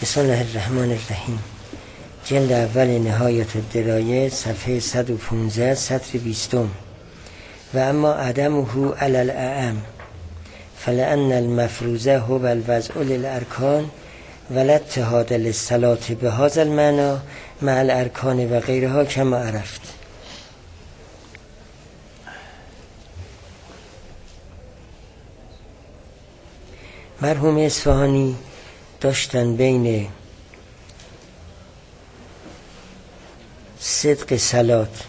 بسم الله الرحمن الرحیم. جلد اول نهایت الدرایه صفحه 115 سطر 20. و اما عدمه علی الاعم فلأن المفروضه هو الوضع للارکان ولا اتحاد للصلاة بهذا المعنى مع الارکان و غیرها کما عرفت. مرحوم اصفهانی داشتن بین صدق صلات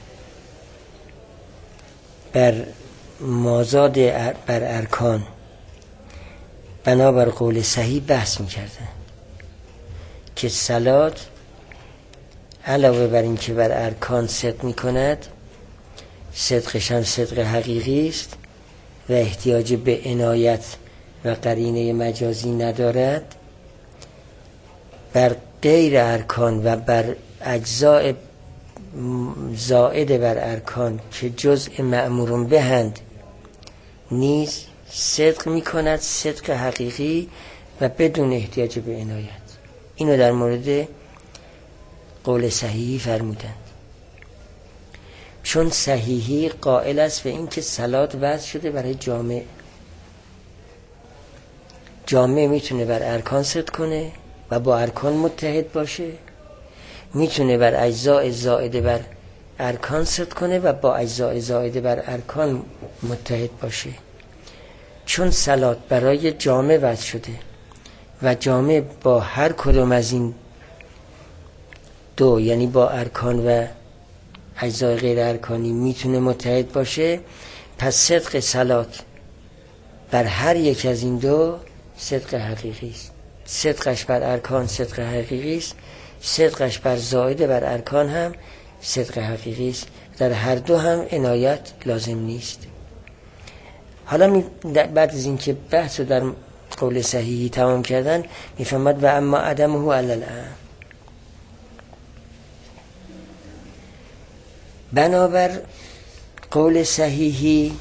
بر مازاد بر ارکان بنابر قول صحیح بحث میکردن که صلات علاوه بر این که بر ارکان صدق میکند، صدقش هم صدق حقیقی است و احتیاج به عنایت و قرینه مجازی ندارد. بر غیر ارکان و بر اجزاء زائد بر ارکان که جزء مأمورون بهند نیز صدق می کند، صدق حقیقی و بدون احتیاج به عنایت. اینو در مورد قول صحیحی فرمودند، چون صحیحی قائل است به این که صلات وضع شده برای جامع. جامع میتونه بر ارکان صدق کنه و با ارکان متحد باشه، میتونه بر اجزاء زائد بر ارکان صدق کنه و با اجزاء زائد بر ارکان متحد باشه. چون صلات برای جامع وضع شده و جامع با هر کدوم از این دو، یعنی با ارکان و اجزای غیر ارکانی میتونه متحد باشه، پس صدق صلات بر هر یک از این دو صدق حقیقی است. صدقش بر ارکان صدق حقیقی است، صدقش بر زائد بر ارکان هم صدق حقیقی است. در هر دو هم عنایت لازم نیست. حالا بعد از اینکه بحث رو در قول صحیحی تمام کردن میفهمد و اما عدمه علی الاعم، بنابر قول صحیحی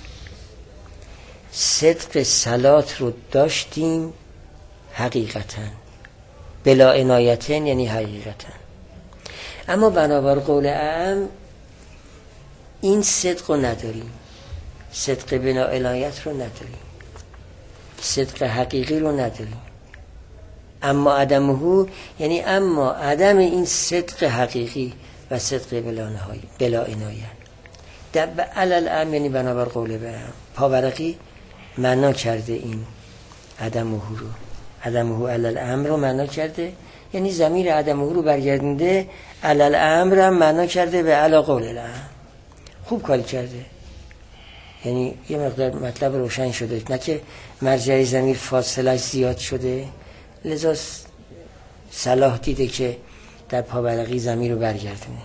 صدق صلات رو داشتیم حقیقتا، بلا عنایتن یعنی حقیقتا، اما بنابر قول اعم این صدق رو نداریم، صدق بلا عنایت رو نداریم، صدق حقیقی رو نداریم. اما عدمه یعنی اما عدم این صدق حقیقی و صدق بلا عنایت در علی الاعم یعنی بنابر قول اعم. پاورقی معنا کرده این عدمه رو، عدمه علی الاعم رو معنا کرده، یعنی ضمیر عدمه رو برگردنده، علی الاعم رو معنا کرده به علی قول الاعم. خوب کاری کرده، یعنی یه مقدار مطلب روشن شده، نه که مرجع ضمیر فاصلش زیاد شده، لذا صلاح دیده که در پاورقی ضمیر رو برگردونه.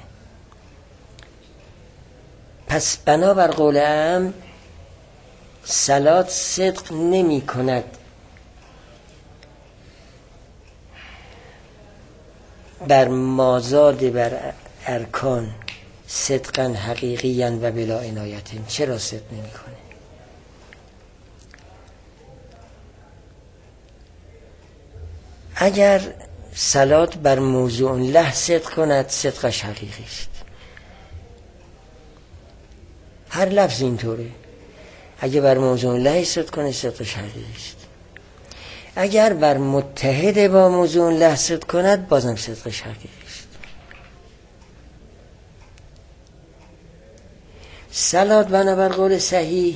پس بنابر قول اعم صلات صدق نمی کند بر مازاد بر ارکان صدقا حقیقیا و بلا عنایتن. چرا صدق نمی کنه؟ اگر صلات بر موضوع له صدق کند صدقش حقیقی است. هر لفظ اینطوره، اگر بر موضوع له صدق کنه صدقش حقیقی است. اگر بر متحد با موضوع له صدق کند بازم صدقش حقیقی است. صلات بنابر قول صحیح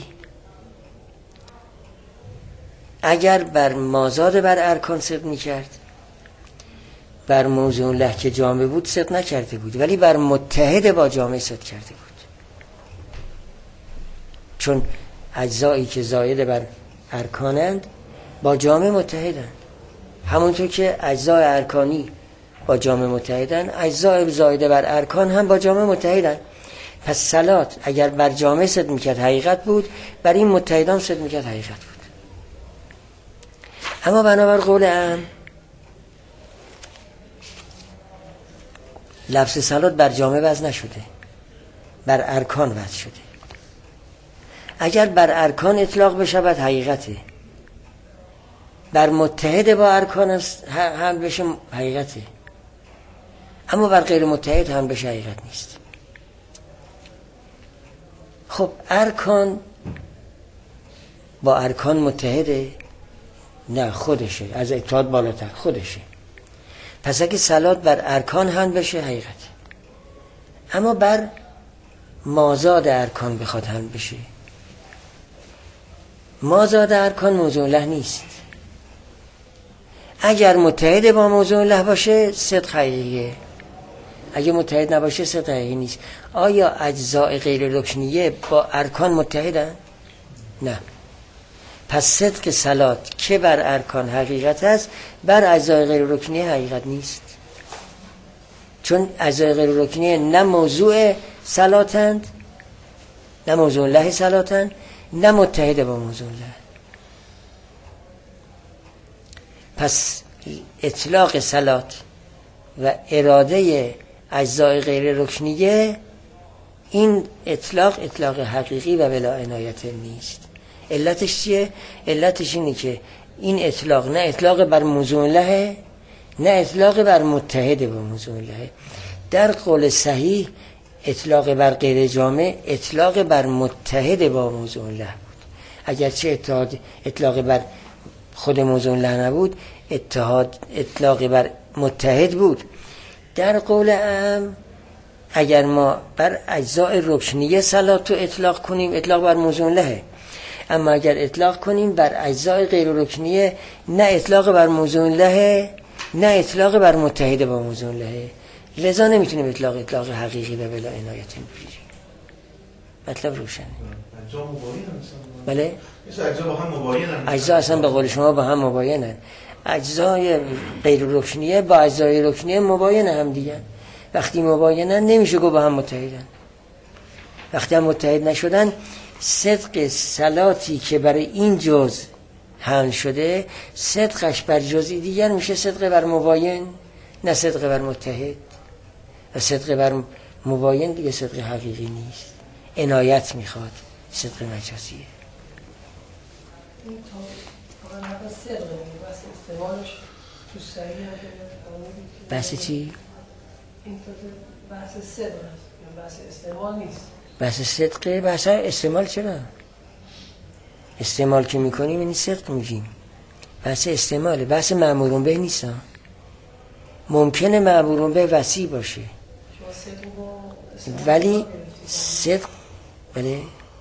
اگر بر مازاد بر ارکان صدق میکرد، بر موضوع له که جامع بود صدق نکرده بود، ولی بر متحد با جامع صدق کرده بود. چون اجزایی که زائد بر ارکانند با جامع متحدند، همونطور که اجزای ارکانی با جامع متحدند، اجزای زائد بر ارکان هم با جامع متحدند. پس صلات اگر بر جامع صدق میکرد حقیقت بود، بر این متحدان صدق میکرد حقیقت بود. اما بنابر قول اعم لفظ صلات بر جامع وضع نشده، بر ارکان وضع شده. اگر بر ارکان اطلاق بشود حقیقته، بر متحد با ارکان هم بشه حقیقته، اما بر غیر متحد هم بشه حقیقت نیست. خب ارکان با ارکان متحده؟ نه، خودشه، از اتحاد بالاتر خودشه. پس اگه صلات بر ارکان هم بشه حقیقت، اما بر مازاد ارکان بخواد هم بشه، مازاد ارکان موضوع الله نیست. اگر متحد با موضوع الله باشه صدق حقیقیه، اگه متحد نباشه صدق حقیقی نیست. آیا اجزاء غیر رکنیه با ارکان متحدن؟ نه. پس صدق صلات که بر ارکان حقیقت است، بر اجزاء غیر رکنیه حقیقت نیست، چون اجزاء غیر رکنیه نه موضوع صلاتند، نه موضوع الله صلاتند، نه متحد با موضوع الله. پس اطلاق صلات و اراده اجزاء غیر رکنیه، این اطلاق حقیقی و بلا عنایت نیست. علتش چیه؟ علتش اینه که این اطلاق نه اطلاق بر موضوع الله، نه اطلاق بر متحد با موضوع الله. در قول صحیح اطلاق بر غیر جامع اطلاق بر متحد با موضوع الله بود. اگرچه اطلاق بر خود موضوع الله نبود، اطلاق بر متحد بود. در قول عام اگر ما بر اجزاء رکنیه صلات رو اطلاق کنیم، اطلاق بر موضوع الله، اما اگر اطلاق کنیم بر اجزاء غیر رکنیه، نه اطلاق بر موضوع الله، نه اطلاق بر متحد با موضوع الله. لذا نمیتونیم اطلاق حقیقی و بلا عنایت بگیریم. مطلب روشنه. اجزا مباینن. بله؟ اجزا با هم مباینن. اجزا اصلا به قول شما با هم مباینن. اجزای غیر رکنیه با اجزای رکنیه مباین هم دیگه. وقتی مباینن نمیشه گفت با هم متحدن. وقتی هم متحد نشدن، صدق صلاتی که برای این جز حمل شده، صدقش بر جزئی دیگر میشه صدق بر مباین، نه صدق بر متحد. و صدق بر مباین دیگه صدق حقیقی نیست، عنایت میخواد، صدق مجازیه. بحث چی؟ بحث صدق است، بحث استعمال نیست. بحث صدقه. بحث استعمال چرا؟ استعمال که میکنیم این صدق میگیم. بحث استعماله، بحث مأمورون به نیست. ممکنه مأمورون به وسیع باشه، ولی صدق بله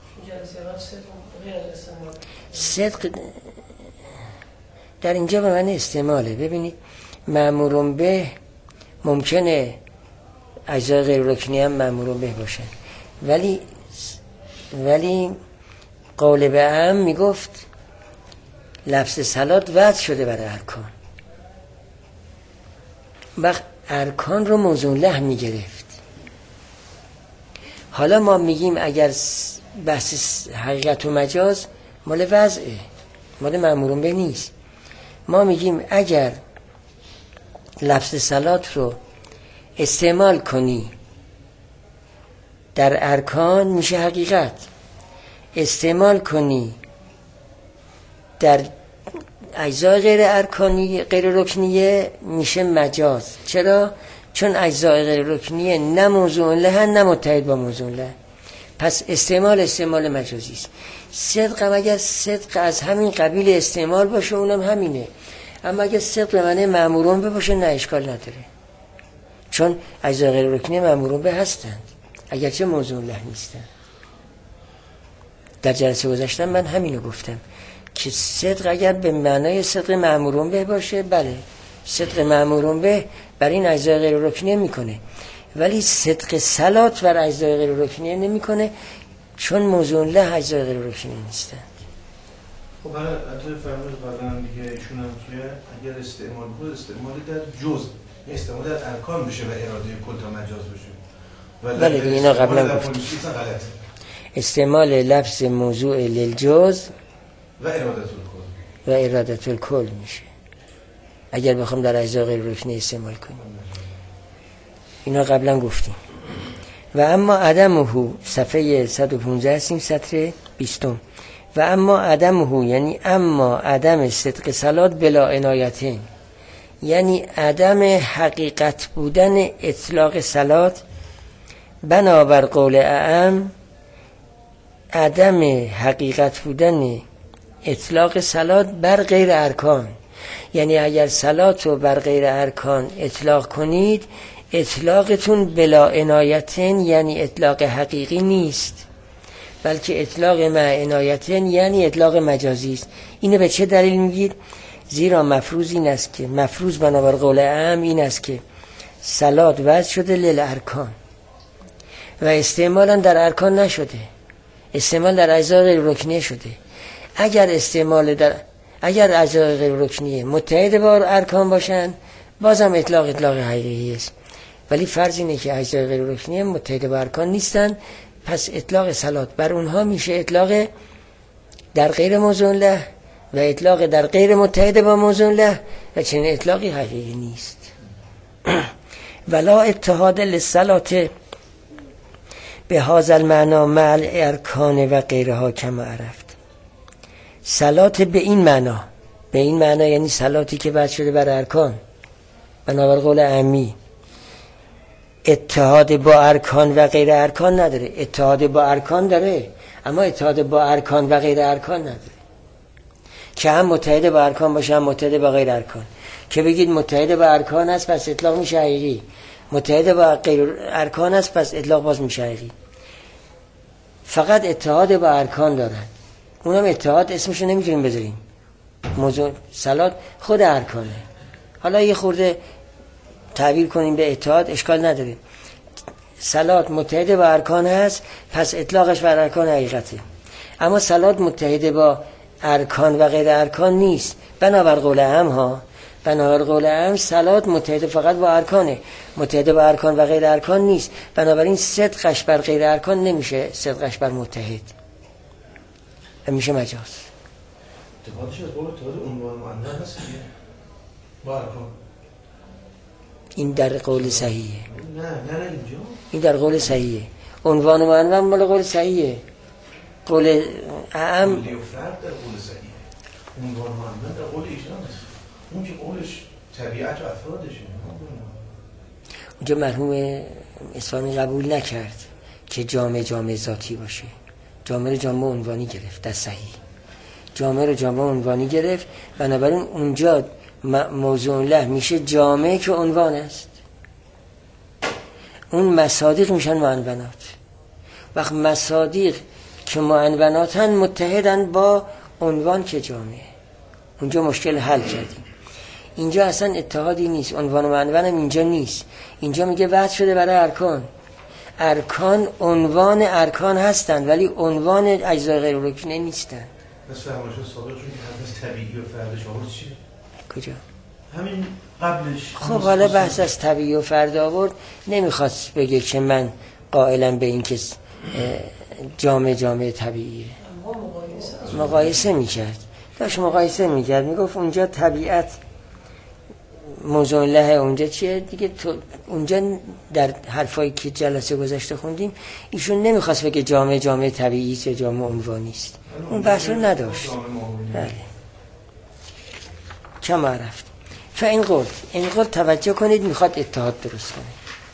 صدق در اینجا به معنی استعماله. ببینید مأمورون به ممکنه اجزای غیر رکنی هم مأمورون به باشن، ولی قول به هم میگفت لفظ صلات وضع شده برای ارکان، وقت ارکان رو موضوع له میگرفت. حالا ما میگیم اگر بحث حقیقت و مجاز مال وضعه، مال مأمورون به نیست. ما میگیم اگر لفظ صلات رو استعمال کنی در ارکان میشه حقیقت، استعمال کنی در اجزای غیر ارکانی غیر رکنیه میشه مجاز. چرا؟ چون اجزای غیر رکنیه نه موضوع له نه متحد با موضوع له، پس استعمال مجازی است. صدق هم اگر صدق از همین قبیل استعمال باشه اونم همینه، اما اگر صدق به معنی مأمورون به باشه نه اشکال نداره، چون اجزای غیر رکنیه مأمورون به هستند اگرچه موضوع له نیستند. در جلسه گذشته من همینو گفتم که صدق اگر به معنای صدق مأمورون به باشه، بله صدق مأمورون به بر این اجزای غیر رکنیه میکنه، ولی صدق صلات بر اجزای غیر رکنیه نمیکنه، چون موضوع له اجزای غیر رکنیه نیستند. خب برای اطلاع فرمود قبلا دیگه ایشون هم توی اگر استعمال بود استعمال در جز استعمال در ارکان بشه و اراده کل تا مجاز بشه، بله دیگه اینا قبلا گفتم. استعمال لفظ موضوع للجز و ارادت الکل میشه اگر بخوام در اجزای غیر رکنی استعمال کنیم. اینا قبلا گفتیم. و اما عدمه صفحه 115 هستیم، سطر 20. و اما عدمه یعنی اما عدم صدق صلات بلا عنایتین، یعنی عدم حقیقت بودن اطلاق صلات بنابر قول اعم، عدم حقیقت بودن اطلاق صلات بر غیر ارکان. یعنی اگر صلات رو بر غیر ارکان اطلاق کنید، اطلاقتون بلا عنایتین یعنی اطلاق حقیقی نیست، بلکه اطلاق مع عنایتین یعنی اطلاق مجازی است. اینو به چه دلیل میگید؟ زیرا مفروض این است که مفروض بنابر قول اعم این است که صلات وضع شده للارکان و استعمالا در ارکان نشده، استعمال در اجزای غیر رکنیه شده. اگر اجزای غیر رکنیه متحد با ارکان باشن بازم اطلاق حقیقی است، ولی فرض اینه که اجزای غیر رکنیه متحد با ارکان نیستن، پس اطلاق صلات بر اونها میشه اطلاق در غیر موضوع له و اطلاق در غیر متحد با موضوع له و چنین اطلاقی حقیقی نیست. ولا اتحاد للصلات به هذا المعنى مع الارکان و غیرها کما عرفت. صلات به این معنا یعنی صلاتی که وضع شده بر ارکان بنابر قول امی اتحاد با ارکان و غیر ارکان نداره. اتحاد با ارکان داره اما اتحاد با ارکان و غیر ارکان نداره، که هم متحد با ارکان باشه هم متحد با غیر ارکان. که بگید متحد با ارکان است پس اطلاق میشه حقیقی، متحد با غیر ارکان است پس اطلاق باز میشه حقیقی. فقط اتحاد با ارکان دارن، اونم اتحاد اسمشو نمیتونیم بذاریم. موضوع صلات خود ارکانه، حالا یه خورده تعبیر کنیم به اتحاد اشکال نداره. صلات متحد با ارکان هست پس اطلاقش بر ارکان حقیقته، اما صلات متحد با ارکان و غیر ارکان نیست. بنابر قول اعم صلات متحد فقط با ارکانه، متحد با ارکان و غیر ارکان نیست. بنابراین صدقش بر غیر ارکان نمیشه، صدقش بر متحد و میشه مجاز. اتحادش از قول اتحاد عنوان معنی هست با ارکان. این در قول صحیحه. نه اینجا این در قول صحیحه. عنوان و معنی مال قول صحیحه. قول اعم فرد در قول صحیحه. عنوان و معنی در قول ایشان هست. اون که قولش طبیعت و افرادشه. اونجا مرحوم اصفهانی قبول نکرد که جامع ذاتی باشه. جامع عنوانی گرفت در صحیح. جامع عنوانی گرفت، بنابراین اونجا موضوع له میشه جامع که عنوان است. اون مصادیق میشن معنونات. وقت مصادیق که معنوناتن متحدن با عنوان که جامعه، اونجا مشکل حل کردیم. اینجا اصلا اتحادی نیست، عنوان و معنونم اینجا نیست. اینجا میگه وضع شده برای ارکان عنوان ارکان هستن ولی عنوان اجزای غیر رکنیه نیستن. بس فرمایشات سابق چون که طبیعی و فردش آورد چیه؟ کجا؟ همین قبلش. خب حالا بحث از طبیعی و فرد آورد، نمیخواست بگه که من قائلم به این که جامع طبیعیه. مقایسه میکرد، داشت مقایسه میکرد، میگفت اونجا طبیعت موضوع له، اونجا چیه دیگه. اونجا در حرفایی که جلسه گذشته خوندیم ایشون نمیخواست بگه جامع طبیعی یا جامع عنوانی است، اون بحث رو نداشت. بله کما عرفت. فاین قول توجه کنید، میخواد اتحاد درست کنه.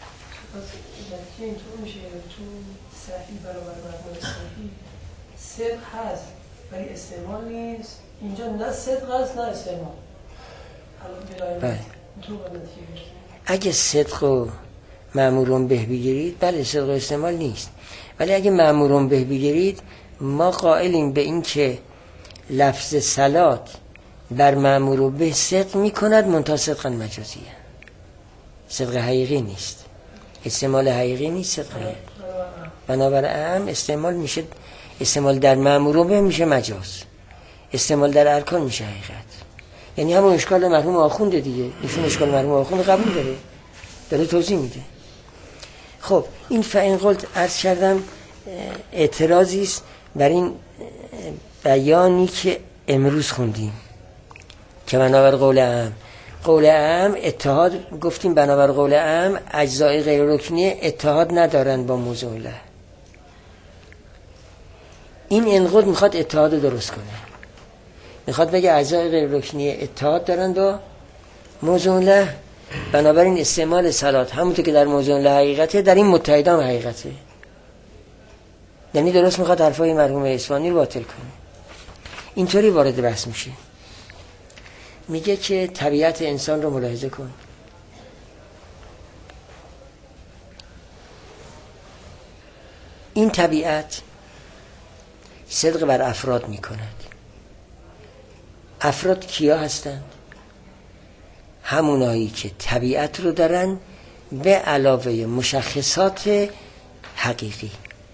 اینطور میشه تو صحیح برابر معنی صحیح صدق هست ولی استعمال نیست. اینجا نه صدق هست نه استعمال. بله. اگه صدق و مأمورون به بگیرید، بله صدق و استعمال نیست، ولی اگه مأمورون به بگیرید ما قائلیم به این که لفظ صلات بر مأمور به صدق میکند، منتها صدقا مجازیه، صدق حقیقی نیست، استعمال حقیقی نیست، صدق حقیقی. بنابر اعم استعمال میشه، استعمال در مأمور به میشه مجاز، استعمال در ارکان میشه حقیقت. یعنی همون اشکال مرحوم آخونده دیگه، ایشون اشکال مرحوم آخونده قبول داره توضیح میده. خب این فاین قلت عرض کردم اعتراضی است بر این بیانی که امروز خوندیم که بنابر قول اعم اتحاد گفتیم. بنابر قول اعم اجزای غیر رکنیه اتحاد ندارن با موضوع له. این انقض میخواد اتحاد رو درست کنه، میخواد بگه اجزای غیر رکنیه اتحاد دارن با موضوع له، بنابراین استعمال صلات همونطور که در موضوع له حقیقته، در این متحدان حقیقته. یعنی درست میخواد حرفای مرحوم اصفهانی رو باطل کنه. اینطوری وارد بحث میشه، میگه که طبیعت انسان رو ملاحظه کن. این طبیعت صدق بر افراد میکند. افراد کیا هستند؟ همونایی که طبیعت رو دارن به علاوه مشخصات حقیقی.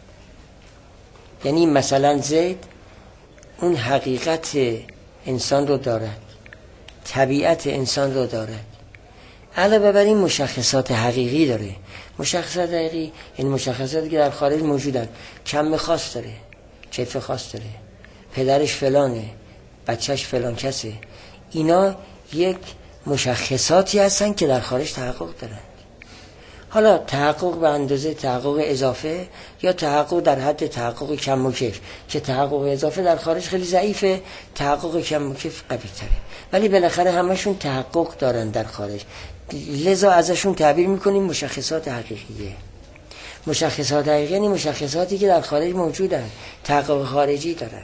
یعنی مثلا زید اون حقیقت انسان رو دارد، طبیعت انسان رو دارد، علاوه بر این مشخصات حقیقی داره. مشخصات حقیقی این مشخصاتی که در خارج موجودن، کم خاص داره، کیف خاص داره، پدرش فلانه، بچهش فلان کسه. اینا یک مشخصاتی هستن که در خارج تحقق دارن. حالا تحقق به اندازه تحقق اضافه یا تحقق در حد تحقق کم و کیف، که تحقق اضافه در خارج خیلی ضعیفه، تحقق کم و کیف قوی تره، ولی بالاخره همشون تحقق دارن در خارج، لذا ازشون تعبیر میکنیم مشخصات حقیقیه. مشخصات حقیقی یعنی مشخصاتی که در خارج موجودن، تحقق خارجی دارن.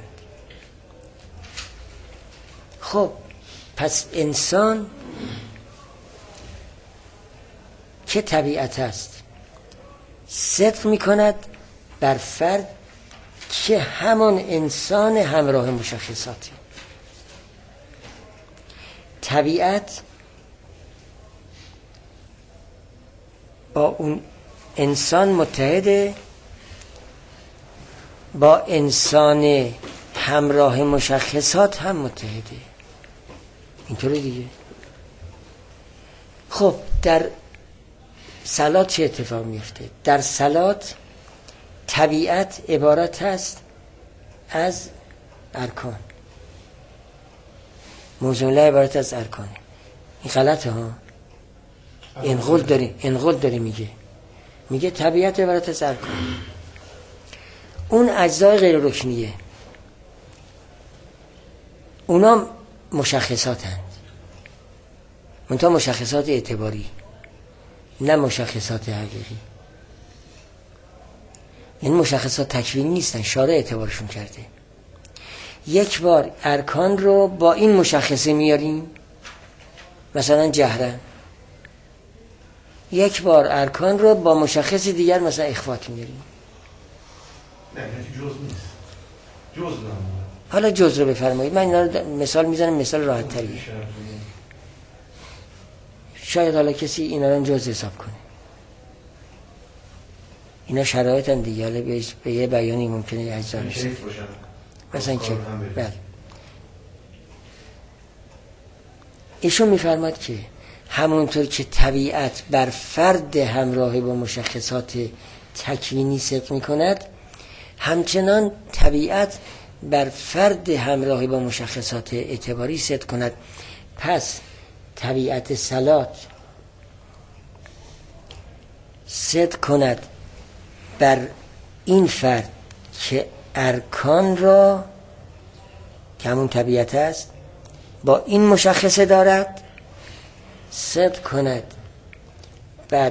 خب پس انسان که طبیعت است صدق میکند بر فرد که همان انسان همراه مشخصاتی. طبیعت با اون انسان متحده، با انسان همراه مشخصات هم متحده. اینطوری دیگه. خب در صلات چه اتفاق میفته؟ در صلات طبیعت عبارت است از ارکان. موضوع عبارت از ارکانه. این غلطه ها. انقل داره میگه طبیعت عبارت از ارکان. اون اجزای غیر رکنیه، اونا مشخصات هست، منتها مشخصات اعتباری، نه مشخصات حقیقی. این مشخصات تکوینی نیستن، شارع اعتبارشون کرده. یک بار ارکان رو با این مشخصه میاریم، مثلا جهرن. یک بار ارکان رو با مشخص دیگر مثلا اخفات میاریم. نه جز نیست، جز نمونه. حالا جز رو بفرمایید، من اینا رو مثال میزنم، مثال راحت تریه. شاید حالا کسی اینا رو جز حساب کنه. اینا شرایط هم دیگه، حالا به یه بیانی ممکنه یه اجزا میشه مثلا که بله. ایشون میفرماد که همونطور که طبیعت بر فرد همراه با مشخصات تکوینی صدق میکند، همچنان طبیعت بر فرد همراه با مشخصات اعتباری صدق کند. پس طبیعت صلات صدق کند بر این فرد که ارکان را که همون طبیعت است با این مشخصه دارد، صدق کند بر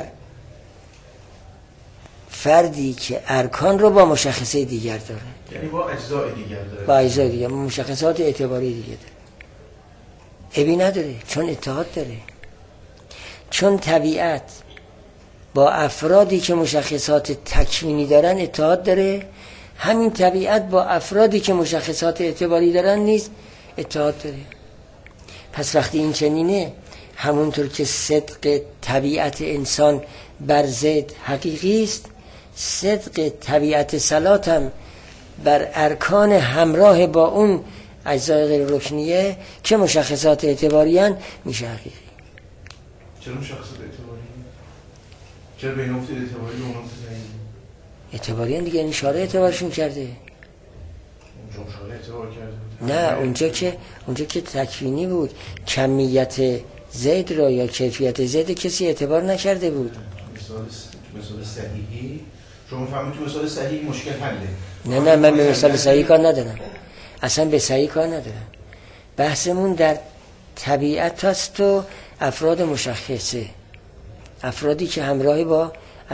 فردی که ارکان رو با مشخصه دیگر داره، یعنی با اجزای دیگر داره، با اجزای دیگر، مشخصات اعتباری دیگر داره. عیبی نداره، چون اتحاد داره. چون طبیعت با افرادی که مشخصات تکوینی دارن اتحاد داره، همین طبیعت با افرادی که مشخصات اعتباری دارن نیز اتحاد داره. پس وقتی این چنینه، همونطور که صدق طبیعت انسان بر ضد حقیقی است، صدق طبیعت صلات هم بر ارکان همراه با اون اجزای غیر رکنیه که مشخصات اعتباری هن میشه حقیقی. چرا مشخصات اعتباری؟ چرا بین افت اعتباری و اونم تزنید؟ اعتباری هن دیگه، این شارع اعتبارشون کرده. اونجا شارع اعتبار کرده؟ نه، اونجا که تکوینی بود، کمیت زید را یا کیفیت زید کسی اعتبار نکرده بود. مثال صحیحی شما فهمید تو مثال صحیح مشکل حله، نه من به مثال صحیح کار ندارم، اصلا به صحیح کار ندارم. بحثمون در طبیعت هست و افراد مشخصه، افرادی که همراه با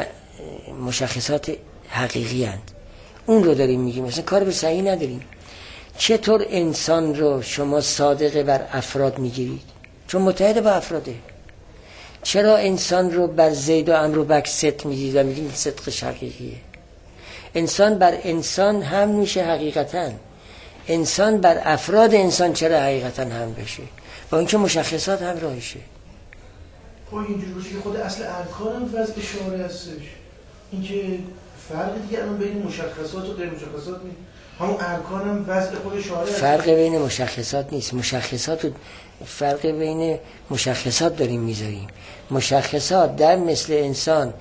مشخصات حقیقی هست، اون رو داریم میگیم. مثلا کار به صحیح نداریم. چطور انسان رو شما صادقه بر افراد میگیرید؟ چون متحد با افراده. چرا انسان رو بر زید و عمرو و بکر صدق میگیرید و میگید صدقش حقیقیه؟ انسان بر انسان هم میشه حقیقتا، انسان بر افراد انسان چرا حقیقتا هم بشه؟ با اینکه مشخصات هم راهشه. خب اینجور باشه که خود اصل ارکان هم وضع اشاره هستش. این که فرق دیگه الان بین مشخصات و غیر مشخصات نیست، همون ارکان هم وضع خود اشاره هست. فرق بین مشخصات نیست. مشخصات و فرق بین مشخصات داریم میذاریم. مشخصات در مثل انسان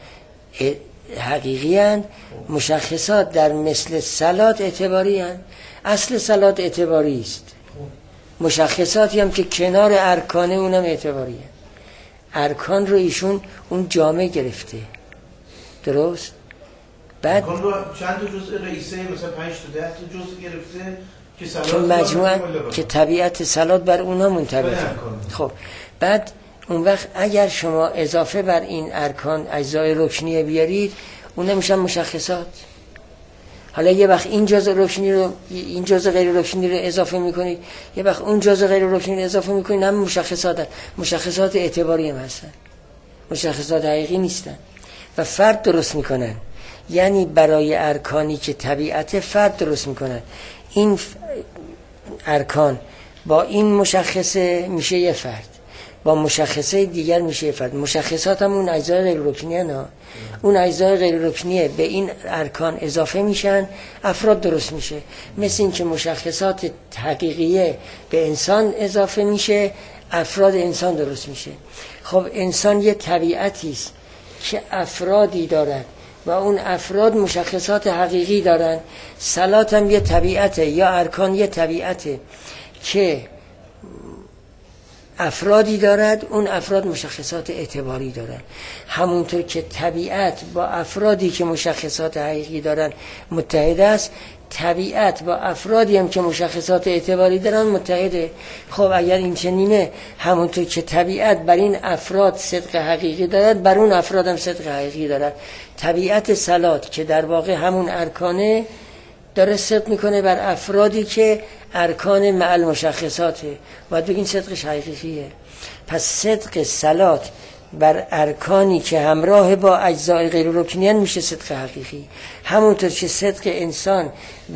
حقیقی هستند، مشخصات در مثل صلات اعتباری هستند. اصل صلات اعتباری است، مشخصاتی هم که کنار ارکانه اونم اعتباری هست. ارکان رو ایشون اون جامعه گرفته، درست؟ بعد ارکان رو چند تا جزء رئیسه، مثلا 5 تا 10 تا جزء گرفته که صلات که مجموعه که طبیعت صلات بر اونها منطبقه. خب بعد اون وقت اگر شما اضافه بر این ارکان اجزای رکنیه بیارید، اون میشن مشخصات. حالا یه وقت این جزء رکنی رو، این جزء غیر رکنی رو اضافه میکنید، یه وقت اون جزء غیر رکنی رو اضافه میکنید، هم مشخصات اعتباری هم هستن، مشخصات حقیقی نیستن و فرد درست میکنن. یعنی برای ارکانی که طبیعت فرد درست میکنن، این ارکان با این مشخصه میشه یه فرد، با مشخصه دیگر میشه یه فرد. مشخصات هم اون اجزای غیر رکنیه نه، اون اجزای غیر رکنیه به این ارکان اضافه میشن، افراد درست میشه. مثل این که مشخصات حقیقیه به انسان اضافه میشه، افراد انسان درست میشه. خب انسان یه طبیعتی است که افرادی دارد و اون افراد مشخصات حقیقی دارن. صلات هم یه طبیعته، یا ارکان یه طبیعته که افرادی دارد، اون افراد مشخصات اعتباری دارن. همونطور که طبیعت با افرادی که مشخصات حقیقی دارن متحد است، طبیعت با افرادی هم که مشخصات اعتباری دارن متحده. خب اگر این چنینه، همونطور که طبیعت بر این افراد صدق حقیقی دارد، بر اون افراد هم صدق حقیقی دارد. طبیعت صلات که در واقع همون ارکانه داره صدق میکنه بر افرادی که ارکان مع المشخصاته، باید بگین صدقش حقیقیه. پس صدق صلات بر ارکانی که همراه با اجزای غیر رکنیان میشه صدق حقیقی. همونطور که صدق انسان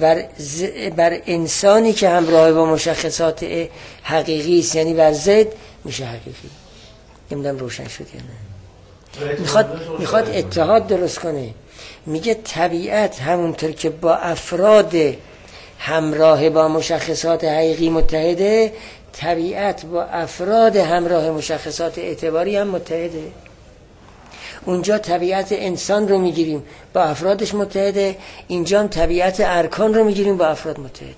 بر انسانی که همراه با مشخصات حقیقی است، یعنی بر زید، میشه حقیقی. نمیدونم روشن شد یا نه. میخواد اتحاد درست کنه. میگه طبیعت همونطور که با افراد همراه با مشخصات حقیقی متحده، طبیعت با افراد همراه مشخصات اعتباری هم متحده. اونجا طبیعت انسان رو میگیریم با افرادش متحده، اینجا هم طبیعت ارکان رو میگیریم با افراد متحده.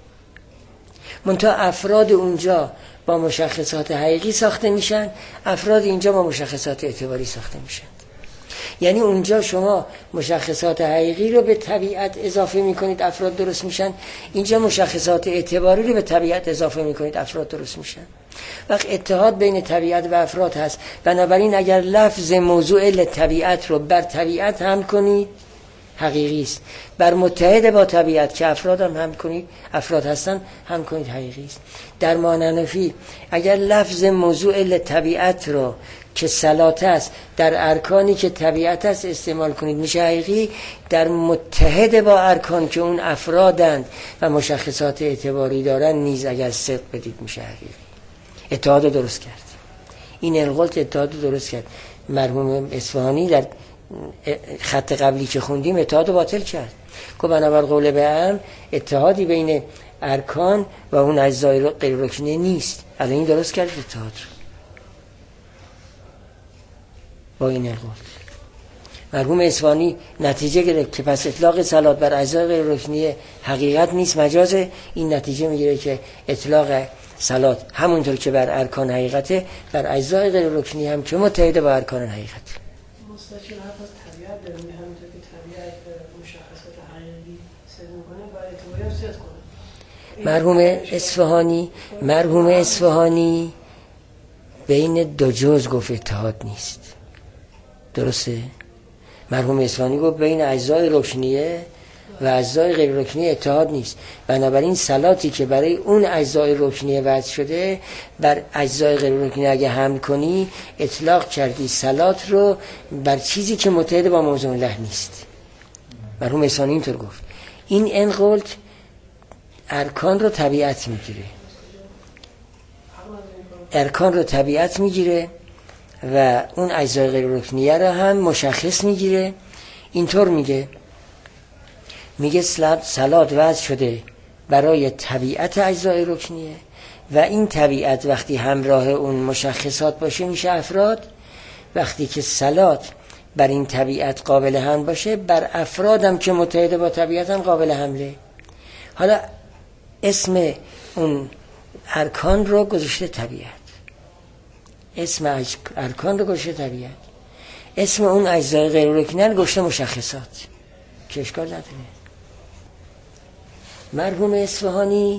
منتها افراد اونجا با مشخصات حقیقی ساخته میشن، افراد اینجا با مشخصات اعتباری ساخته میشن. یعنی اونجا شما مشخصات حقیقی رو به طبیعت اضافه میکنید، افراد درست میشن. اینجا مشخصات اعتباری رو به طبیعت اضافه میکنید، افراد درست میشن. وقت اتحاد بین طبیعت و افراد هست. بنابراین اگر لفظ موضوع لطبیعت رو بر طبیعت هم کنید، حقیقی است. بر متحد با طبیعت که افراد هم کنید، افراد هستن، هم کنید، حقیقی است. در ماننفی اگر لفظ موضوع لطبیعت رو که صلات است در ارکانی که طبیعت است استعمال کنید، میشه حقیقی. در متحد با ارکان که اون افرادند و مشخصات اعتباری دارن نیز اگر صدق بدید، میشه حقیقی. اتحاد رو درست کرد. این القلت اتحاد رو درست کرد. مرحوم اصفهانی در خط قبلی که خوندیم اتحاد رو باطل کرد، که بنابر قول بعام اتحادی بین ارکان و اون اجزای غیر رکنی نیست. الان این درست کرد اتحاد رو با این القلت. مرحوم اصفهانی نتیجه گرفت که پس اطلاق صلات بر اجزای غیر رکنی حقیقت نیست، مجازه. این نتیجه میگیره که اطلاق صلات همونطور که بر ارکان حقیقته، بر اجزای غیر رکنی هم که متحد با ارکان حقیقت. مستقیم حرف از طبیعت داریم، همونطور که طبیعت مشخصات حقیقی صدق می‌کنه، مرحوم اصفهانی بین دو جز گفت اتحاد نیست. درسته؟ مرحوم اصفهانی گفت بین اجزای رکنیه و اجزای غیر رکنیه اتحاد نیست. بنابراین صلاتی که برای اون اجزای رکنیه وضع شده بر اجزای غیر رکنیه اگه حمل کنی اطلاق کردی صلات رو بر چیزی که متحد با موضوع الله نیست. مرحوم اصفهانی اینطور گفت. این انقلت ارکان رو طبیعت میگیره و اون اجزای غیر رکنیه رو هم مشخص میگیره. اینطور میگه صلات وضع شده برای طبیعت اجزای رکنیه و این طبیعت وقتی همراه اون مشخصات باشه میشه افراد. وقتی که صلات بر این طبیعت قابل حمل باشه بر افرادم که متحد با طبیعت هم قابل حمله. حالا اسم اون ارکان رو گذاشته طبیعت، اسم اون اجزای غیر رکنیه گذاشته مشخصات که اشکال نداره. مرحوم اصفهانی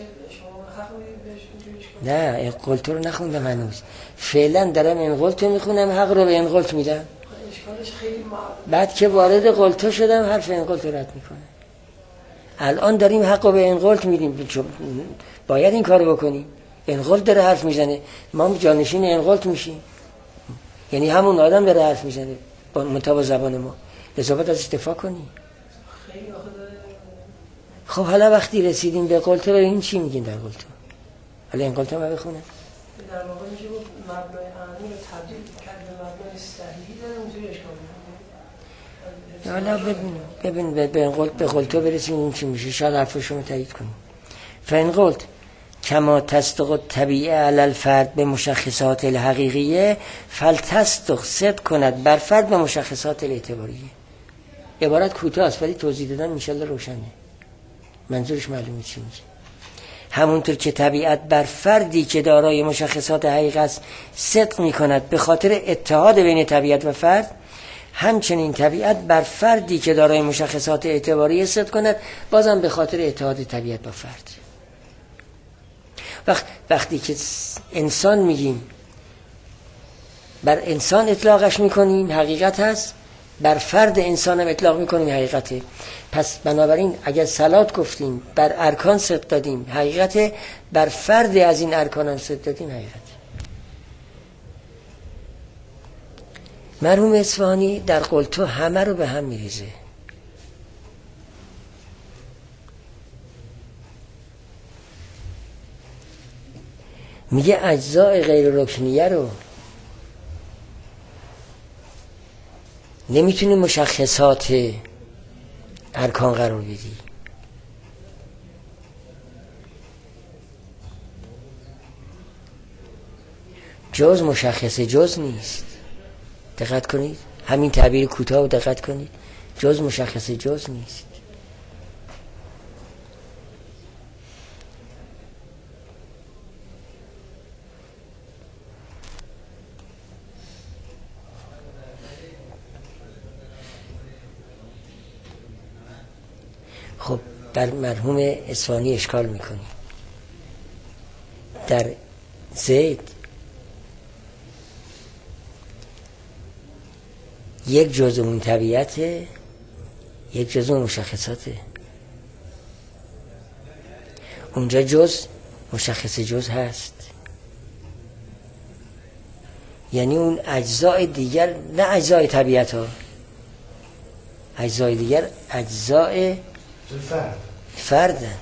نه انقلت رو نخوندم هنوز، فعلا دارم انقلت رو میخونم، حق رو به انقلت میدم. بعد که وارد قلت شدم حرف انقلت رو رد میکنم. الان داریم حق رو به انقلت میدیم، باید این کارو بکنیم. انقلت داره حرف میزنه، ما جانشین انقلت میشیم. یعنی همون آدم داره حرف میزنه با مطابق زبان ما، لذا باید ازش دفاع کنیم. خب حالا وقتی رسیدیم به قلت رو این چی میگین در قلت؟ حالا این قلت رو ما بخونم. در واقع میشه مبنای اعمی رو تبدیل کرد به مبنای صحیحی داره اونجوری اشکال حالا ببین به قلت رو برسیم این چی میشه، شاید حرفشو تایید کنیم. فإن قلت کما تصدق الطبیعه علی الفرد به مشخصات الحقیقیه فلتصدق صدق کند بر فرد به مشخصات الاعتباریه. عبارت کوتاه است ولی توضیح دادن انشالله روشنه، منظورش معلومه چی میگه. همونطور که طبیعت بر فردی که دارای مشخصات حقیقی است صدق میکند به خاطر اتحاد بین طبیعت و فرد، همچنین طبیعت بر فردی که دارای مشخصات اعتباریه صدق کند بازم به خاطر اتحاد طبیعت با فرد. وقتی که انسان میگیم بر انسان اطلاقش میکنیم حقیقت هست، بر فرد انسان هم اطلاق میکنیم حقیقته. پس بنابراین اگر صلات گفتیم بر ارکان صدق دادیم حقیقته، بر فرد از این ارکان هم صدق دادیم حقیقته. مرحوم اصفهانی در قلتو همه رو به هم میریزه. میگه اجزای غیر رکنیه رو نمیتونی مشخصات ارکان قرار بدی. جز مشخص جز نیست. دقت کنید، همین تعبیر کوتاه رو دقت کنید. جز مشخص جز نیست. خب در مرحوم اصفهانی اشکال میکنی. در زید یک جزء اون طبیعته، یک جزء اون مشخصاته. اونجا جز مشخص جز هست، یعنی اون اجزای دیگر نه اجزای طبیعت ها، اجزای دیگر اجزای فردند.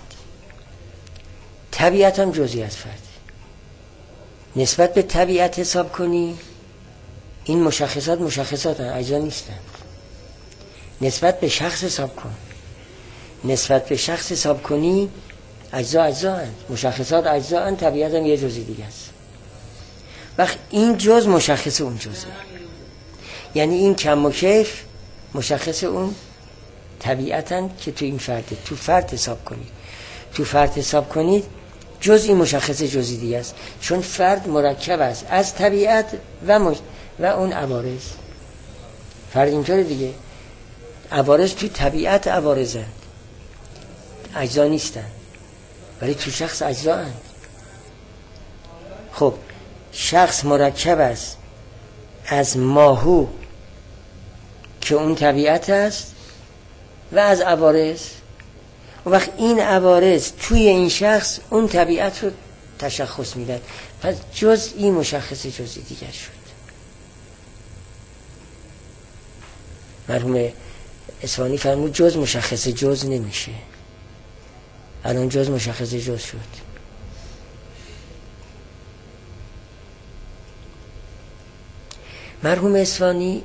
طبیعت هم جزئی از فرد. نسبت به طبیعت حساب کنی این مشخصات هست، اجزا نیستند. نسبت به شخص حساب کن، نسبت به شخص حساب کنی اجزا هست، مشخصات اجزا هست، طبیعت هم یه جزئی دیگه است. وقت این جز مشخص اون جزه، یعنی این کم و کیف مشخص اون طبیعتاً که تو این فرده، تو فرد حساب کنید جزئی مشخص جزئی دیگه است، چون فرد مرکب است از طبیعت و اون عوارض. فرد اینطور دیگه، عوارض تو طبیعت عوارضند، اجزا نیستن. ولی تو شخص اجزا هست. خب شخص مرکب است از ماهو که اون طبیعت است و از عوارض. و وقت این عوارض توی این شخص اون طبیعت رو تشخص میدن، پس جزئی مشخص جزئی دیگر شد. مرحوم اصفهانی فرمود جز مشخص جز نمیشه، الان جز مشخص جز شد. مرحوم اصفهانی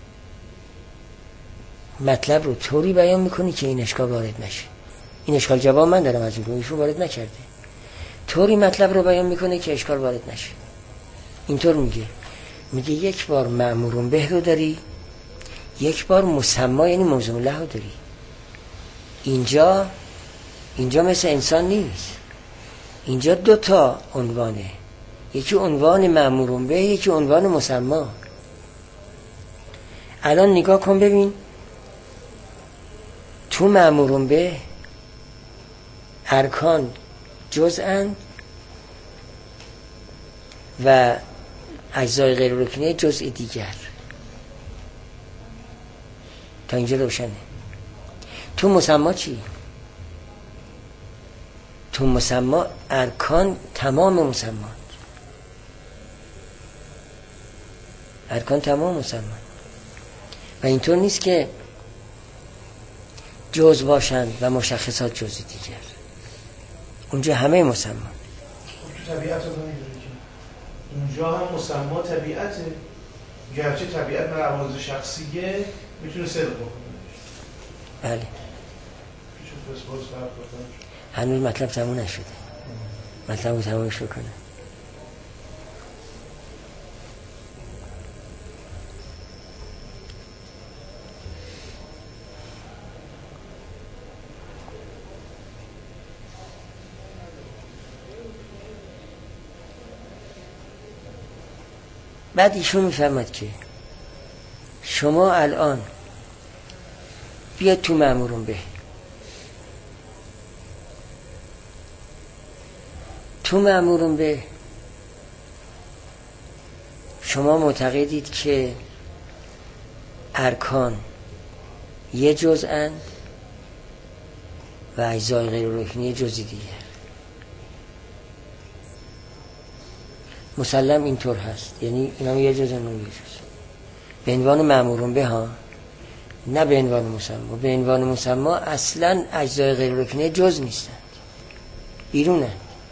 مطلب رو طوری بیان میکنی که این اشکال وارد نشه. این اشکال جواب من دارم از اون، ایشون وارد نکرده. طوری مطلب رو بیان میکنه که اشکال وارد نشه. اینطور میگه یک بار مأمورون به رو داری، یک بار مسما یعنی موضوع له رو داری. اینجا مثل انسان نیست، اینجا 2 تا عنوانه، یکی عنوان مأمورون به، یکی عنوان مسما. الان نگاه کن ببین، تو مأمورون به ارکان جزءاند و اجزای غیر رکنی جزء دیگر. تا اینجا روشنه. تو مسما چی؟ تو مسما ارکان تمام مسما، ارکان تمام مسما. و اینطور نیست که جز باشند و مشخصات جز دیگر، اونجا همه مسما. تو طبیعت رو نمیدونه که اونجا هم مسما طبیعته، گرچه طبیعت بر عوارض شخصیه میتونه صدق بکنه. بله. هنوز مطلب تموم نشده، مطلب رو تمومش بکنه. بعد ایشون میفرماد که شما الان بیاد تو مأمورون به، تو مأمورون به شما معتقدید که ارکان یه جزءاند و اجزای غیر رکنی جزئی دیگر. مسلم اینطور هست، یعنی اینا یه جزء اون یه جزء. به عنوان مأمورون به ها، نه به عنوان مسما. به عنوان مسما اصلا اجزای غیر رکنی جز نیستند، بیرونند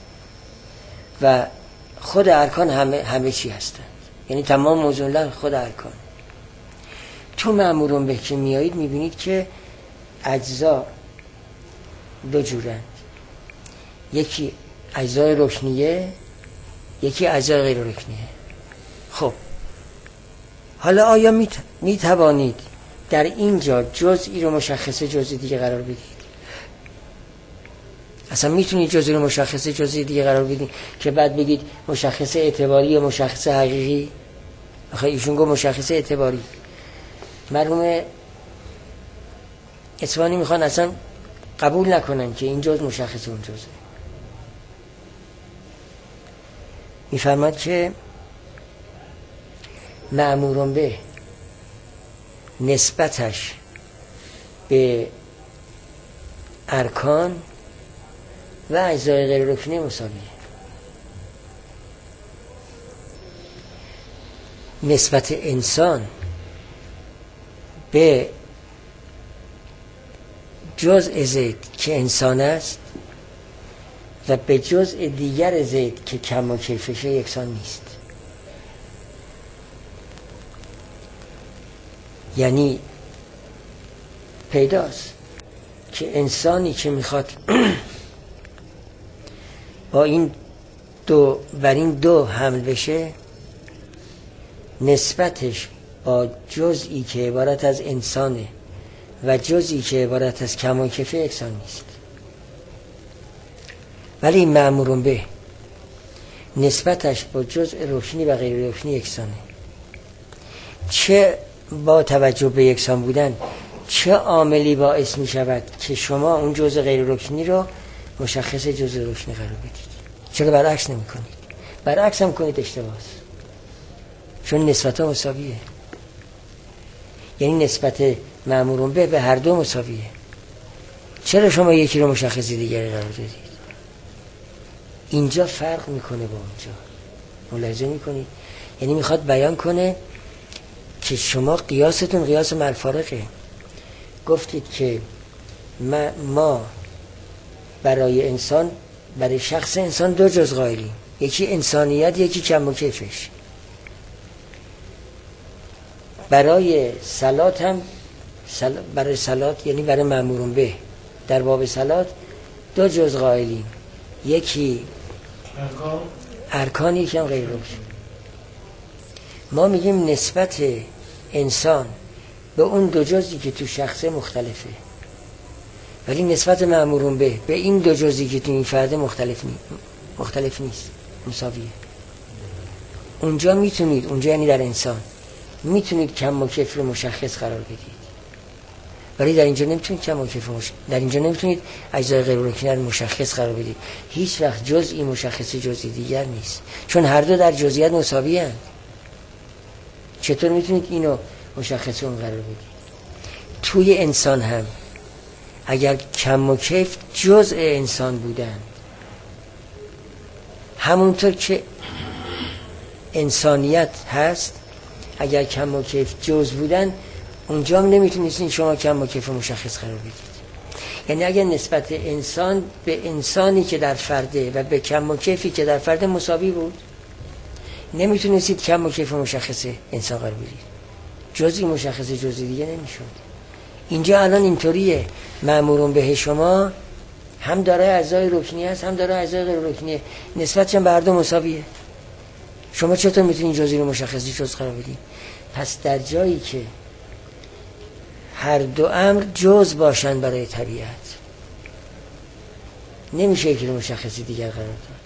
و خود ارکان همه چی هستند، یعنی تمام موضوع الله خود ارکان. تو مأمورون به که میایید میبینید که اجزا 2 جورند، یکی اجزای رکنیه، یکی اجزای غیر رکنیه. خب حالا آیا میتوانید در اینجا جزئی رو مشخص جزئی دیگه قرار بدید؟ اصلا میتونید جزئی رو مشخص جزئی دیگه قرار بدید که بعد بگید مشخص اعتباری یا مشخص حقیقی؟ آخه ایشون گفت مشخص اعتباری. مرحوم اصفهانی میخوان اصلا قبول نکنن که این جز مشخص اون جزه. میفرماد که مأمورون به نسبتش به ارکان و اجزای غیر رکنی مساویه. نسبت انسان به جزء زید که انسان است و به جزء دیگر زید که کم و کیفشه یکسان نیست. یعنی پیداست که انسانی که میخواد با این بر این دو حمل بشه، نسبتش با جزئی که عبارت از انسانه و جزئی که عبارت از کم و کیفه یکسان نیست. ولی این مأمورون به نسبتش با جزء روشنی و غیر روشنی یکسانه. چه با توجه به یکسان بودن چه عاملی باعث می شود که شما اون جزء غیر رکنی رو مشخص جزء رکنی قرار بدید. چرا برعکس نمی کنید؟ برعکس هم کنید اشتباهه، چون نسبت ها مساویه. یعنی نسبت مأمورون به هر دو مساویه. چرا شما یکی رو مشخص دیگری قرار دادید؟ اینجا فرق میکنه با اونجا. ملاحظه میکنید؟ یعنی میخواد بیان کنه که شما قیاستون قیاس ملفارقه. گفتید که ما برای انسان، برای شخص انسان دو جز قائلیم، یکی انسانیت، یکی کم و کیفش. برای صلات هم برای صلات یعنی برای مأمورون به در باب صلات دو جز قائلیم، یکی ارکان، یکی هم غیر رکن. ما میگیم نسبت انسان به اون دو جزی که تو شخصه مختلفه، ولی نسبت مأمورون به این دو جزی که تو این فرد مختلف نیست، مساویه. اونجا میتونید، اونجا یعنی در انسان میتونید کم و کیف رو مشخص قرار بدید، ولی در اینجا نمیتونید کم و کیف در اینجا نمیتونید اجزای غیر رکنی رو مشخص قرار بدید. هیچ وقت جزئی مشخص جزئی دیگر نیست، چون هر دو در جزئیات مساوی هستند. چطور میتونید اینو مشخص اون قرار بدید؟ توی انسان هم اگر کم و کیف جزء انسان بودن، همونطور که انسانیت هست، اگر کم و کیف جزء بودن، اونجا هم نمیتونید شما کم و کیف مشخص قرار بدید. یعنی اگر نسبت انسان به انسانی که در فرده و به کم و کیفی که در فرده مساوی بود، نمیتونستید کم و کیف مشخص انسان قرار بدید، جزئی مشخص جزئی دیگه نمیشد. اینجا الان اینطوریه، مأمورون به شما هم دارای اجزای رکنی هست، هم دارای اجزای غیر رکنیه، نسبتش هم به هر دو مساویه. شما چطور میتونید جزئی رو مشخصی جز قرار بدید؟ پس در جایی که هر دو امر جز باشن برای طبیعت، نمیشه یکی رو مشخصی دیگر قرار داد.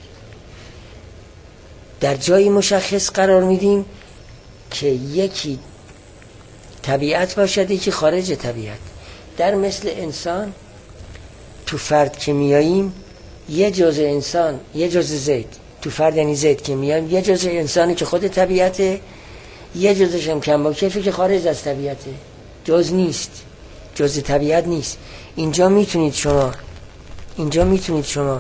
در جایی مشخص قرار میدیم که یکی طبیعت باشد، یکی خارج طبیعت. در مثل انسان تو فرد که میاییم، یه جزء انسان، یه جزء زید تو فرد یعنی زید که میایم، یه جزء انسانی که خود طبیعته، یه جزءش هم کم با کیفی که خارج از طبیعته، جز نیست، جزء طبیعت نیست. اینجا میتونید شما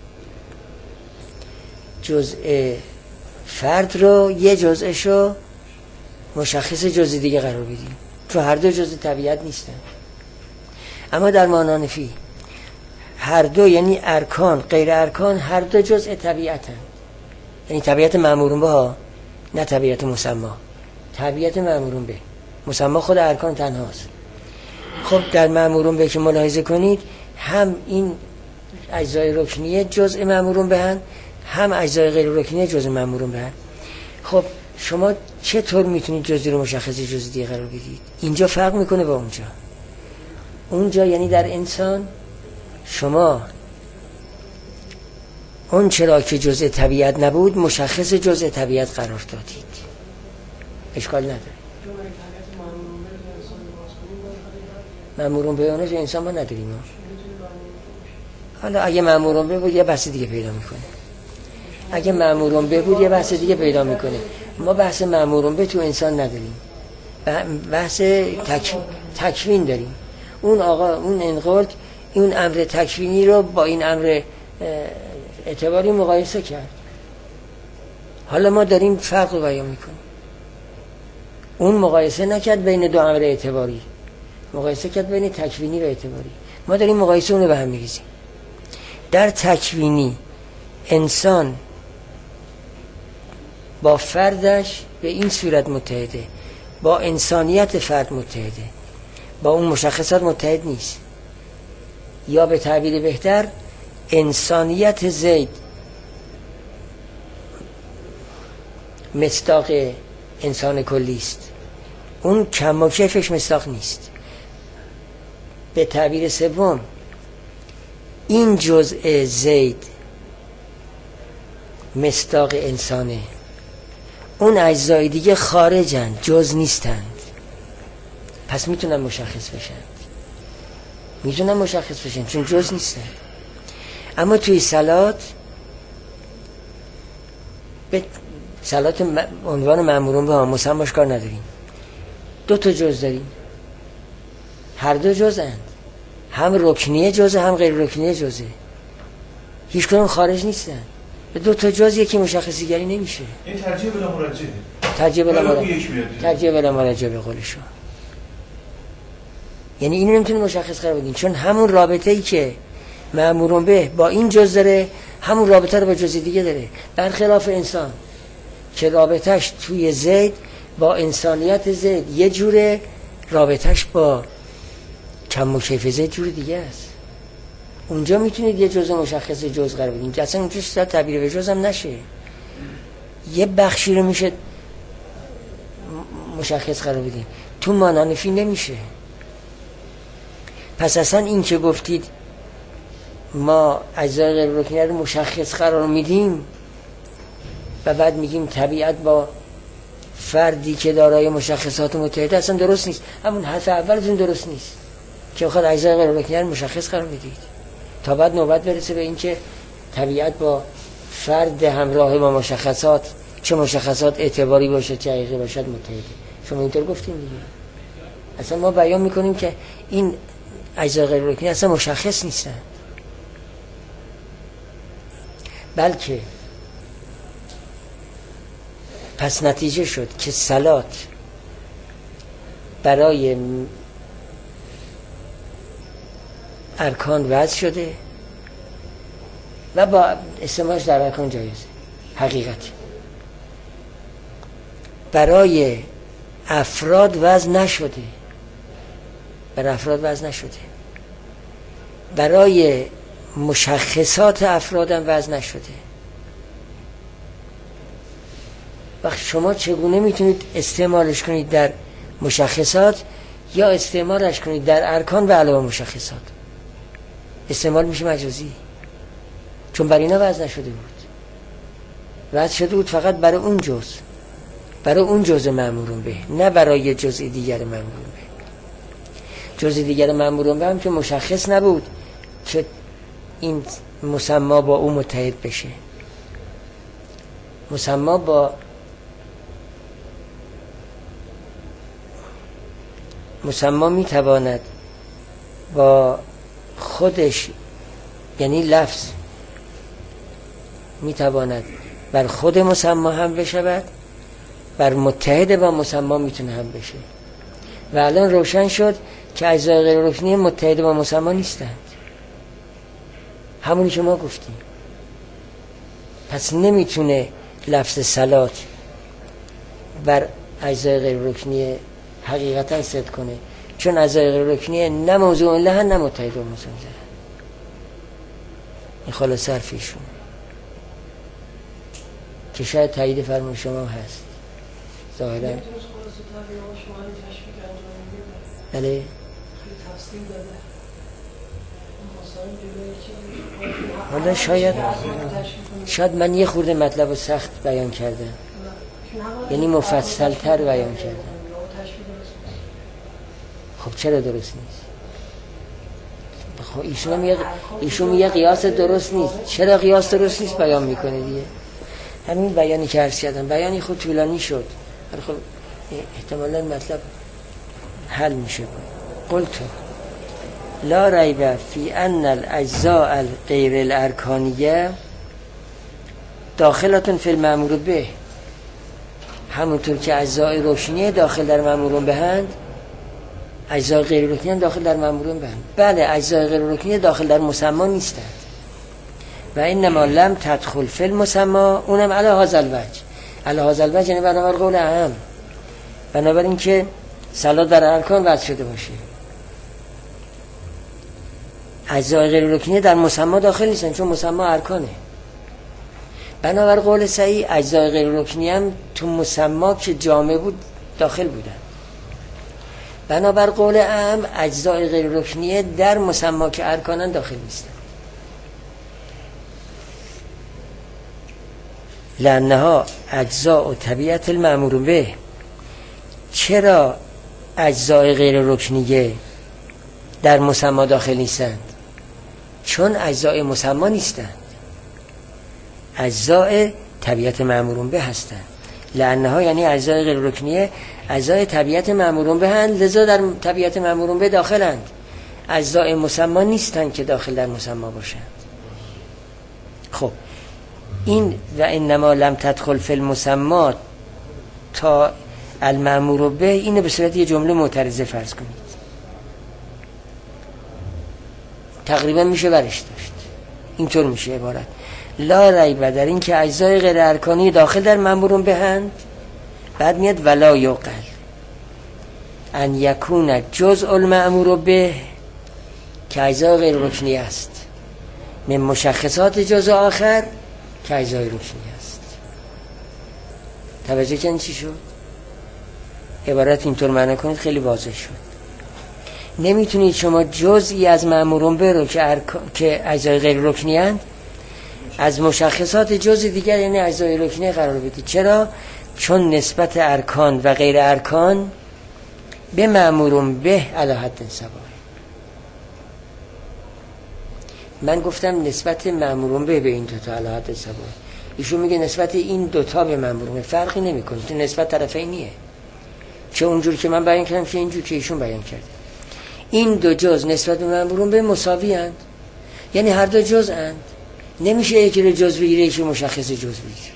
جزء فرد رو، یه جزءش رو مشخص جزء دیگه قرار بدیم، چون هر دو جزء طبیعت نیستن. اما در مانانفی هر دو، یعنی ارکان غیر ارکان، هر دو جزء طبیعتن. یعنی طبیعت مأمورون به ها، نه طبیعت مسمی. طبیعت مأمورون به، مسمی خود ارکان تنهاست. خب در مأمورون به که ملاحظه کنید، هم این اجزای رکنیه جزء مأمورون به هن، هم اجزای غیر رکنیه جزء مأمورون به هن. خب شما چطور میتونید جزئی رو مشخصی جزئی دیگه قرار بدید؟ اینجا فرق میکنه با اونجا یعنی در انسان شما اون چرا که جزء طبیعت نبود مشخص جزء طبیعت قرار دادید، اشکال نداره. مأمورون به اونش انسان ما نداریم. حالا اگه مأمورون به بود یه بحث دیگه پیدا میکنه، اگه مأمورون به بود یه بحث دیگه پیدا میکنه. ما بحث مأمورون به تو انسان نداریم، بحث تکوین داریم. اون آقا، اون انقلت این امر تکوینی رو با این امر اعتباری مقایسه کرد. حالا ما داریم فرق رو بیان میکنیم. اون مقایسه نکرد بین دو امر اعتباری، مقایسه کرد بین تکوینی و اعتباری. ما داریم مقایسه اون رو به هم میریزیم. در تکوینی انسان با فردش به این صورت متحده، با انسانیت فرد متحده، با اون مشخصات متحد نیست. یا به تعبیر بهتر، انسانیت زید مصداق انسان کلی است، اون کم و کیفش مصداق نیست. به تعبیر سوم، این جزء زید مصداق انسانه، اون اجزای دیگه خارجن، جز نیستند. پس میتونن مشخص بشن چون جز نیستن. اما توی صلات به صلات عنوان مأمورون به مسماش کار نداریم. 2 تا جز داریم، هر دو جزءند، هم رکنیه جزء هم غیر رکنیه جزء، هیچ کدوم خارج نیستن. به 2 تا جز یکی مشخصیگری نمیشه. این ترجیح بلا مراجعه، ترجیح بلا مراجعه به قول شما. یعنی اینو نمیتونه مشخص قرار بدین، چون همون رابطه ای که مأمورون به با این جز داره همون رابطه رو با جز دیگه داره. برخلاف انسان که رابطهش توی زید با انسانیت زید یه جوره، رابطهش با کم و کیف زید جور دیگه است. اونجا میتونید یه جزء مشخص جز قرار بدین، اصلا اونجا شاید تعبیر به جز هم نشه، یه بخشی رو میشه مشخص قرار بدین، تو مانانفی نمیشه. پس اصلا این که گفتید ما اجزای غیر رکنیه رو مشخص قرار میدیم و بعد میگیم طبیعت با فردی که دارای مشخصات متحده، اصلا درست نیست. همون حرف اولتون درست نیست که بخواد اجزای غیر رکنیه رو مشخص قرار بدید تا بعد نوبت برسه به این که طبیعت با فرد همراه با مشخصات، چه مشخصات اعتباری باشه چه حقیقی باشد، متحده. شما اینطور گفتیم دیگه. اصلا ما بیان میکنیم که این اجزای غیر رکنیه اصلا مشخص نیستن، بلکه پس نتیجه شد که صلات برای ارکان وضع شده و با استعمالش در ارکان جایزه. حقیقت برای افراد وضع نشده، برای افراد وضع نشده، برای مشخصات افراد هم وضع نشده. وقت شما چگونه میتونید استعمالش کنید در مشخصات یا استعمالش کنید در ارکان و علاوه مشخصات؟ استعمال میشه مجازی، چون برای اینا وضع نشده بود. وضع شده بود فقط برای اون جز، برای اون جزء مأمورون به، نه برای جزء دیگر مأمورون به. جزء دیگر مأمورون به هم که مشخص نبود که این مسما با او متحد بشه. مسما با مسما میتواند با خودش، یعنی لفظ میتواند بر خود مسما هم بشود، بر متحد با مسما میتونه هم بشه. و الان روشن شد که اجزای غیر رکنی متحد با مسما نیستند، همونی که ما گفتیم. پس نمیتونه لفظ صلات بر اجزای غیر رکنی حقیقتا صدق کنه، چون اجزای غیر رکنی نه موضوع لهن نه متحد با مسما. این خلاصه حرفیشون که شاید تایید فرمان شما هست ظاهرا. بله حالا شاید من یه خورده مطلب رو سخت بیان کردم، یعنی مفصل تر بیان کردم. خب چرا درست نیست؟ خب ایشون میگه قیاس درست نیست. چرا قیاس درست نیست بیان میکنه دیگه؟ همین بیانی که عرض کردم، بیانی خود طولانی شد، ولی خب احتمالا مطلب حل میشه. قلت لا ریب فی ان الاجزاء الغیر الارکانیه داخلتون فی المأمور به، همونطور که اجزای روشنیه داخل در مأمورون بهند، اجزای غیر رکنی داخل در مأمورون بهند. بله اجزای غیر رکنی داخل در مسما نیستند و انما لم تدخل فی المسما، اونم علی هذا الوجه. علی هذا الوجه یعنی بنابر قول اهم، بنابراین که صلات در ارکان وضع شده باشه. اجزای غیر رکنی در مسما داخل نیستن چون مسما ارکانه. بنابر قول صحیح اجزای غیر رکنی هم تو مسما که جامع بود داخل بودن. بنابر قول اهم اجزای غیر رکنی در مسما که ارکانن داخل نیستن. لانها اجزاء و طبیعت المأمور به. چرا اجزای غیر رکنیه در مسما داخل نیستند؟ چون اجزای مسما نیستند، اجزای طبیعت مأمورون به هستند. لأنها یعنی اجزای غیر رکنیه اجزای طبیعت مأمورون به هستند، لذا در طبیعت مأمورون به داخلند. اجزای مسما نیستند که داخل در مسما باشند. خب این و انما لم تدخل فی المسما تا المأمور به، اینو به صورت یه جمله معترضه فرض کنید، تقریبا میشه برش داشت. اینطور میشه عبارت: لا ریب در این که اجزای غیر ارکانی داخل در مأمور به هند. بعد میاد ولا یقل ان یکون جزء المأمور به، که اجزای غیر رکنی است، من مشخصات جزء آخر که اجزای رکنی است. توجه کن چی شد؟ عبارت اینطور معنی کنید خیلی واضح شد. نمیتونید شما جزئی از مأمورون به رو که اجزای غیر رکنی هستند از مشخصات جزء دیگر یعنی اجزای رکنی قرار بدید. چرا؟ چون نسبت ارکان و غیر ارکان به مأمورون به علی حد سواء. من گفتم نسبت مأمورون به این دوتا علی حد سواء، ایشون میگه نسبت این دوتا به مأمورون به فرقی نمیکنه، تو نسبت طرفینیه، چه اونجور که من بیان کردم چه اینجور که ایشون بیان کرده. این دو جز نسبت به مأمورون به مساوی اند، یعنی هر دو جز اند. نمیشه یکی رو جز بگیره یکی مشخص جز بگیره.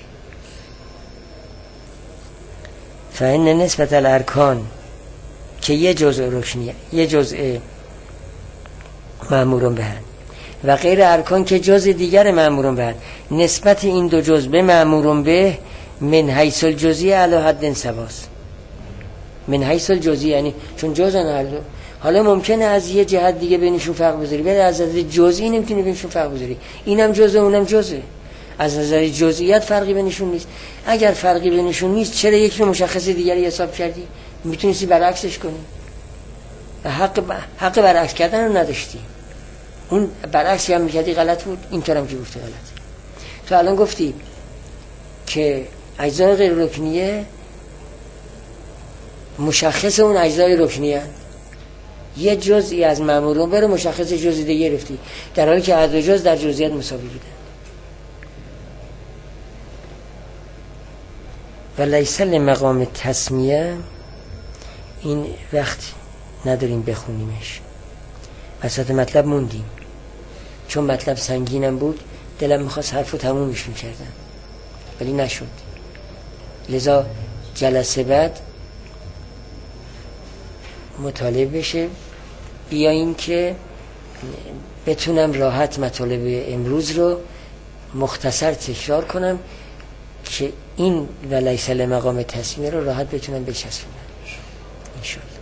فإن نسبت الارکان که یه جزء رکنیه یه جزء مأمورون به هست و غیر ارکان که جزء دیگر مأمورون به هست، نسبت این دو جزء به مأمورون به من حیث الجزئی علی حد سواء. من حیث الجزئی یعنی چون جزءن هر دو. حالا ممکنه از یه جهت دیگه بینشون فرق بذاری، ولی از نظر جزئی نمیتونی بینشون فرق بذاری. اینم جزء اونم جزء. از نظر جزئیات فرقی بینشون نیست. اگر فرقی بینشون نیست چرا یکی رو مشخص دیگری حساب کردی؟ میتونستی برعکسش کنی. حق برعکس کردن رو نداشتی. اون برعکسی هم میکردی غلط بود، اینطور هم که گفته غلط. تو الان گفتی که اجزای غیر رکنیه مشخص اون اجزای رکنیه، یه جزئی از مأمورون بره مشخص جزئی دیگه گرفتی، در حالی که هر دو جز در جزئیات مساوی بودن. و لیس لمقام تسمیه، این وقت نداریم بخونیمش، وسط مطلب موندیم چون مطلب سنگینم بود، دلم میخواست حرفو تمومش میکردم ولی نشد. لذا جلسه بعد مطالعه بشه، بیاییم که بتونم راحت مطالب امروز رو مختصر تکرار کنم که این و لیس لمقام تسمیه رو راحت بتونم بچسبونم. این شد.